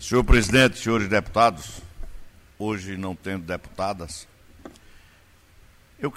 Senhor presidente, senhores deputados, hoje não tendo deputadas, eu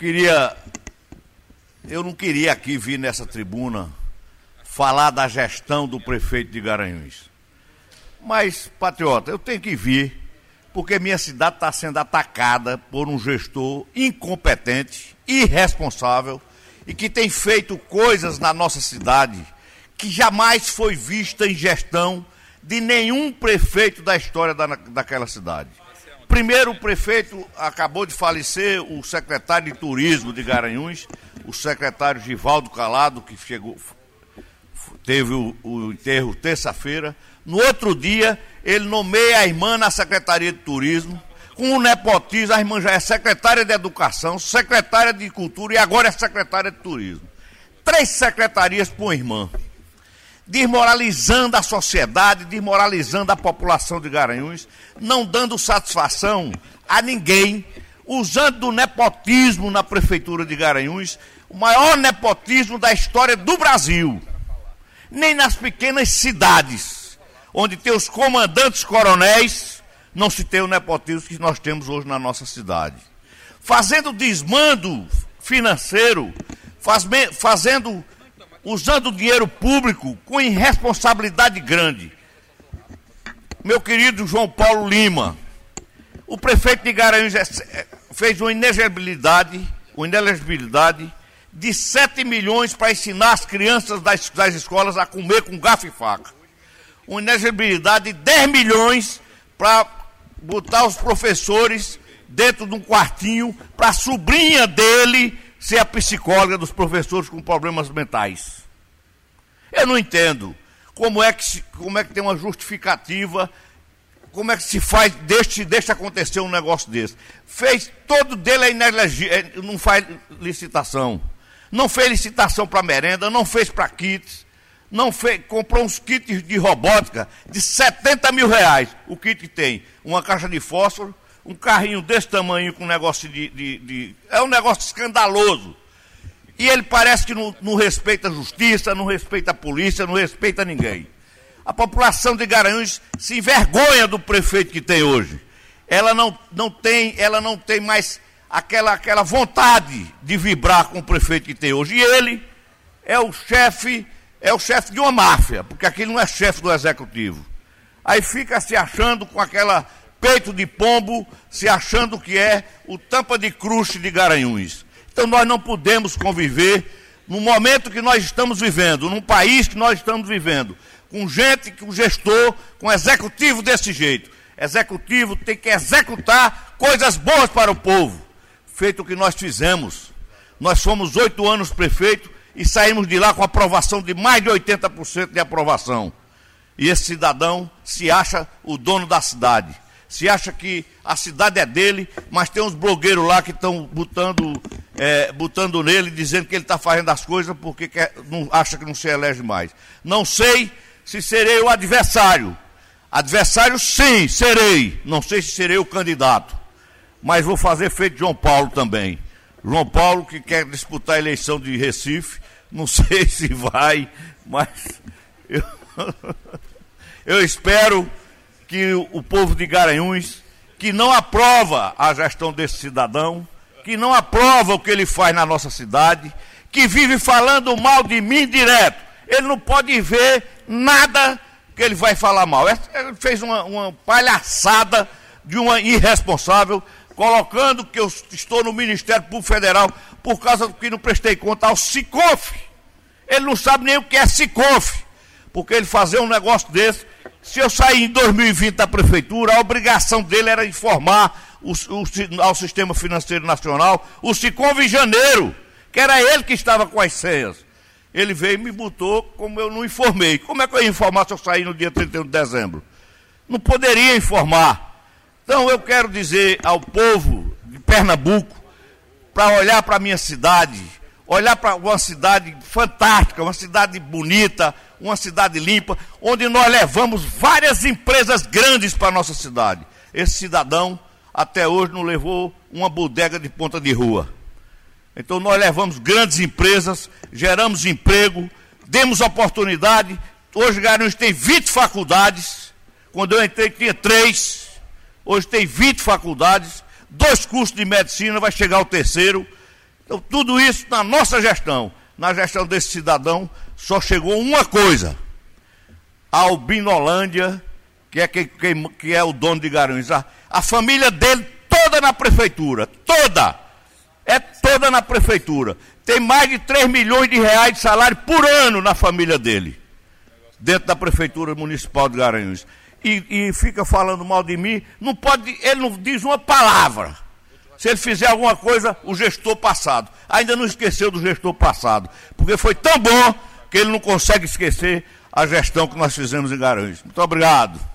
não queria aqui vir nessa tribuna falar da gestão do prefeito de Garanhuns. Mas, patriota, eu tenho que vir porque minha cidade está sendo atacada por um gestor incompetente, irresponsável e que tem feito coisas na nossa cidade que jamais foi vista em gestão de nenhum prefeito da história daquela cidade. Primeiro, o prefeito acabou de falecer, o secretário de turismo de Garanhuns, o secretário Givaldo Calado, que teve o enterro terça-feira. No outro dia, ele nomeia a irmã na Secretaria de Turismo, com o nepotismo. A irmã já é secretária de Educação, secretária de Cultura e agora é secretária de Turismo. 3 secretarias por irmã. Desmoralizando a sociedade, desmoralizando a população de Garanhuns, não dando satisfação a ninguém, usando do nepotismo na prefeitura de Garanhuns, o maior nepotismo da história do Brasil. Nem nas pequenas cidades, onde tem os comandantes coronéis, não se tem o nepotismo que nós temos hoje na nossa cidade. Fazendo desmando financeiro, usando o dinheiro público com irresponsabilidade grande. Meu querido João Paulo Lima, o prefeito de Garanhuns fez uma inelegibilidade de 7 milhões para ensinar as crianças das escolas a comer com garfo e faca. Uma inelegibilidade de 10 milhões para botar os professores dentro de um quartinho para a sobrinha dele ser a psicóloga dos professores com problemas mentais. Eu não entendo como é que tem uma justificativa, como é que se faz, deixa acontecer um negócio desse. Fez todo dele não faz licitação. Não fez licitação para merenda, não fez para kits, comprou uns kits de robótica de 70 mil reais. O kit tem uma caixa de fósforo, um carrinho desse tamanho com um negócio é um negócio escandaloso. E ele parece que não respeita a justiça, não respeita a polícia, não respeita ninguém. A população de Garanhuns se envergonha do prefeito que tem hoje. Ela não tem mais aquela vontade de vibrar com o prefeito que tem hoje. E ele é o chefe de uma máfia, porque aqui não é chefe do executivo. Aí fica se achando com aquela peito de pombo, se achando que é o tampa de crush de Garanhuns. Então nós não podemos conviver no momento que nós estamos vivendo, num país que nós estamos vivendo, com gente, com gestor, com executivo desse jeito. Executivo tem que executar coisas boas para o povo. Feito o que nós fizemos. Nós fomos 8 anos prefeito e saímos de lá com aprovação de mais de 80% de aprovação. E esse cidadão se acha o dono da cidade. Se acha que a cidade é dele, mas tem uns blogueiros lá que estão botando nele, dizendo que ele está fazendo as coisas porque acha que não se elege mais. Não sei se serei o adversário. Adversário, sim, serei. Não sei se serei o candidato. Mas vou fazer feito João Paulo também. João Paulo que quer disputar a eleição de Recife. Não sei se vai, mas eu espero que o povo de Garanhuns, que não aprova a gestão desse cidadão, que não aprova o que ele faz na nossa cidade, que vive falando mal de mim direto. Ele não pode ver nada que ele vai falar mal. Ele fez uma palhaçada de uma irresponsável, colocando que eu estou no Ministério Público Federal por causa do que não prestei conta ao SICOF. Ele não sabe nem o que é SICOF, porque ele fazer um negócio desse. Se eu sair em 2020 da prefeitura, a obrigação dele era informar ao Sistema Financeiro Nacional, o SICOV em janeiro, que era ele que estava com as senhas. Ele veio e me botou como eu não informei. Como é que eu ia informar se eu sair no dia 31 de dezembro? Não poderia informar. Então eu quero dizer ao povo de Pernambuco, para olhar para a minha cidade, olhar para uma cidade fantástica, uma cidade bonita, uma cidade limpa, onde nós levamos várias empresas grandes para a nossa cidade. Esse cidadão até hoje não levou uma bodega de ponta de rua. Então nós levamos grandes empresas, geramos emprego, demos oportunidade. Hoje Garanhuns tem 20 faculdades, Quando eu entrei tinha 3, hoje tem 20 faculdades, 2 cursos de medicina, vai chegar o 3º. Então, tudo isso na nossa gestão, na gestão desse cidadão, só chegou uma coisa: a Albinolândia, que é o dono de Garanhuns. A família dele toda na prefeitura, toda na prefeitura. Tem mais de 3 milhões de reais de salário por ano na família dele, dentro da prefeitura municipal de Garanhuns. E fica falando mal de mim, não pode, ele não diz uma palavra. Se ele fizer alguma coisa, o gestor passado. Ainda não esqueceu do gestor passado, porque foi tão bom que ele não consegue esquecer a gestão que nós fizemos em Garanhuns. Muito obrigado.